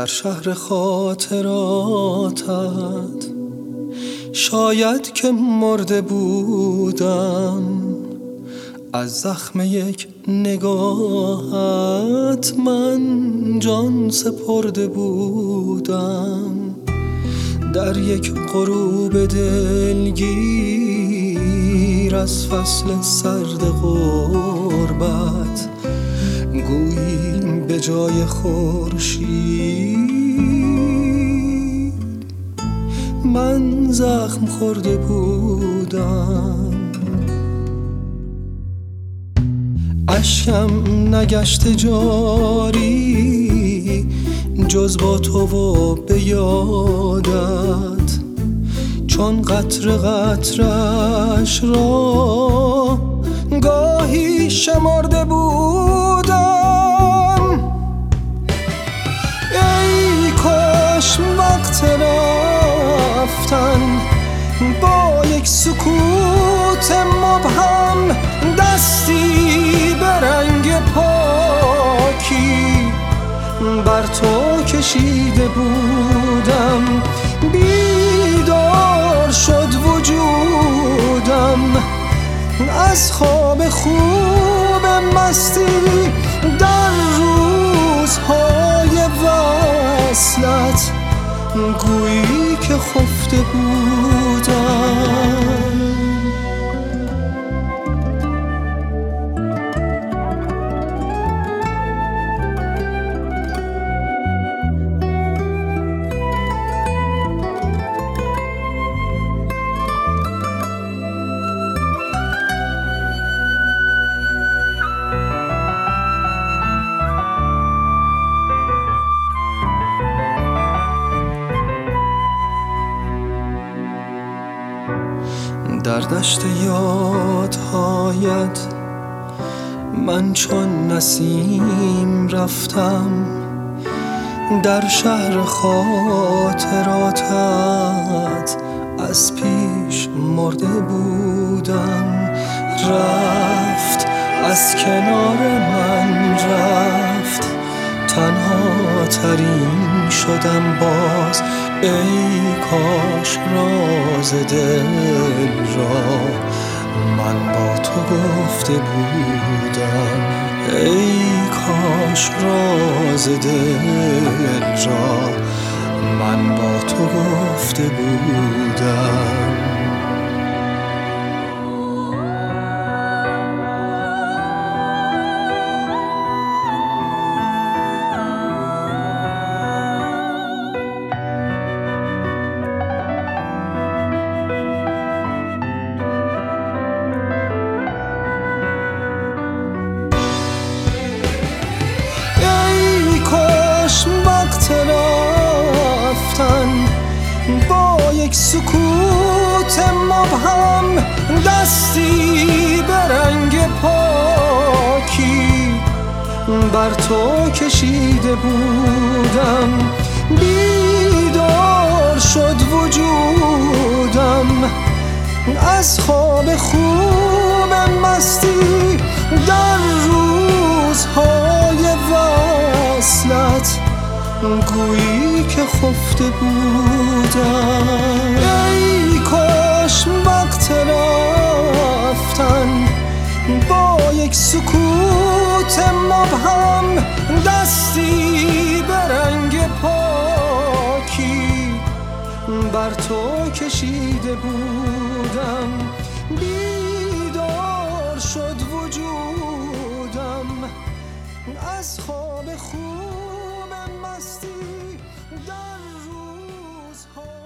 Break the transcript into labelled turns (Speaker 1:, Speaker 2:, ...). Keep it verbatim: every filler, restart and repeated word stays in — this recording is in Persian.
Speaker 1: در شهر خاطراتت شاید که مرده بودم، از زخم یک نگاهت من جان سپرده بودم. در یک غروب دلگیر از فصل سرد غربت گویی به جای خورشید من زخم خورده بودم. اشکم نگشته جاری جز با تو و به یادت، چون قطره قطرش را گاهی شمرده بودم. ای کاش وقت رفتن با یک سکوت مبهم دستی به رنگ پاکی بر تو کشیده بودم. بیدار شد وجودم از خواب خوب مستی در روزهای وصلت، گویی که خفته بودم. در دشت یادهایت من چون نسیم رفتم، در شهر خاطراتت از پیش مرده بودم. رفت از کنار من رفت، تنها ترین شدم باز. ای کاش راز دل را من با تو گفته بودم. ای کاش راز دل را من با تو گفته بودم. رفتن با یک سکوت مبهم دستی به رنگ پاکی بر تو کشیده بودم. بیدار شد وجودم از خواب خوب مستی در روزهای وصلت، گویی که خفته بودم. ای کاش وقت رفتن با یک سکوت مبهم دستی به رنگ پاکی بر تو کشیده بودم. بیدار شد وجودم از خواب خوب مستی در روزها